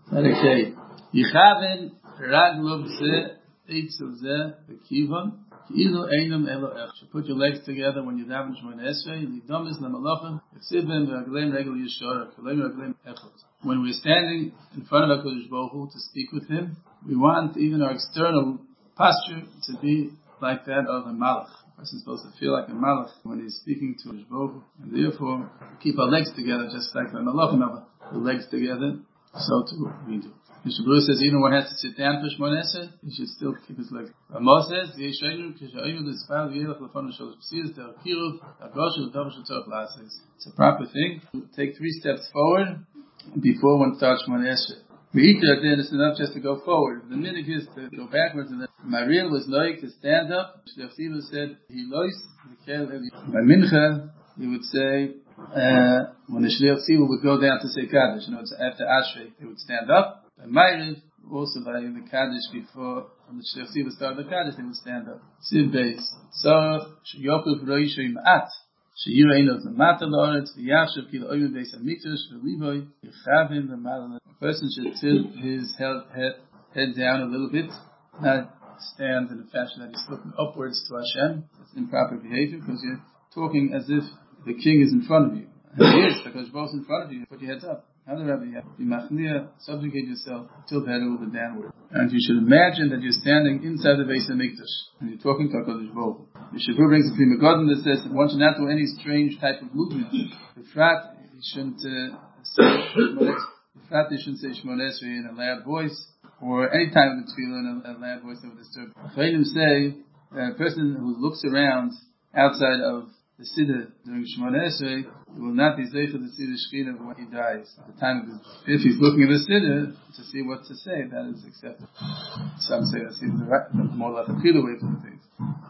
Okay. Yichaven raglov ze eitzav ze v'kivon ki'ilu einam elo ech. You put your legs together when you daven Shemona Esrei. Lidomis lamalachim yisibim v'ragleim regel yishor v'ragleim ragleim echot. When we're standing in front of HaKadosh Baruch Hu to speak with Him, we want even our external posture to be like that of a malach. A person is supposed to feel like a malach when he's speaking to HaKadosh Baruch Hu, and therefore keep our legs together just like the malachim have the legs together. So too we do. Mr. Blue says even one has to sit down for Shemona Esrei, he should still keep his legs. Rama says, it's a proper thing to take 3 steps forward before one starts Shemona Esrei. It's enough just to go forward. The minute is to go backwards, and then Mariel was like to stand up. Shliach Tzibah said, he lois, by Mincha, he would say, when the Shliach Tzibah would go down to say Kaddish, after Ashrei, they would stand up. By Ma'ariv, also by the Kaddish before, when the Shliach Tzibah started the Kaddish, they would stand up. Siv Beis. So, Sheyokuf Roisho Ma'at. Sheyireinot Lamata La'aretz, V'yashav Kil Oyu Beis HaMikdash, V'livoy, Yichavim V'malan. A person should tilt his head down a little bit, not stand in a fashion that he's looking upwards to Hashem. That's improper behavior, because you're talking as if the king is in front of you. And he is, because both in front of you, put your heads up. How the Rabbi have be machnia, subjugate yourself, tilt the head a little bit downward. And you should imagine that you're standing inside the Beis HaMikdash, and you're talking to HaKadosh Baruch Hu. The Shapur brings a Prima Godin that says that one should not do any strange type of movement. The frat, you shouldn't say Shemona Esrei in a loud voice, or any time of the tefillah in a loud voice that would disturb. Chayim say that a person who looks around outside of the Siddur during Shemona Esrei will not be zeicha to see the Shekhinah when he dies. At the time of if he's looking at the Siddur to see what to say, that is acceptable. Some say that seems the more like a Chila way to do things.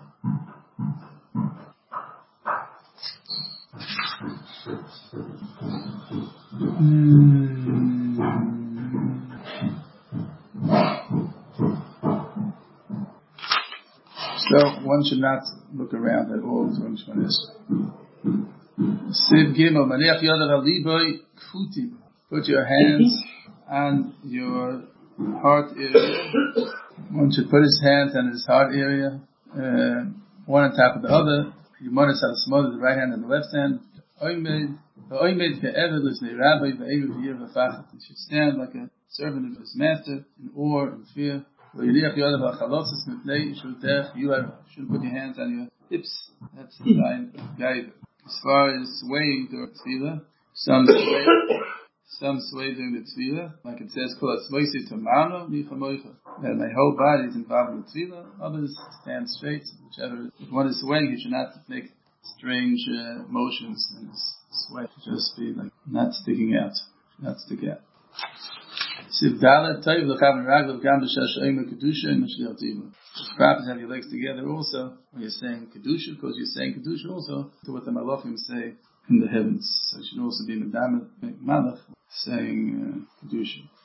So one should not look around at all during Shemona Esrei. Siv Gimel, Maniach Yodav Aliboy Kfutim. Put your hands on your heart area. One should put his hands on his heart area, one on top of the other. You want to smother the right hand and the left hand. He should stand like a servant of his master in awe and fear. You shouldn't put your hands on your hips. That's the sign of Gaiva. As far as swaying during tefillah, some sway during the tefillah, like it says, that my whole body is involved in the tefillah. Others stand straight, whichever. If one is swaying, you should not make strange motions and sway. Just be like not sticking out, not stick out. It's proper to have your legs together also when you're saying Kedusha, because you're saying Kedusha also to what the Malachim say in the heavens. So it should also be Medamah Malach saying Kedusha.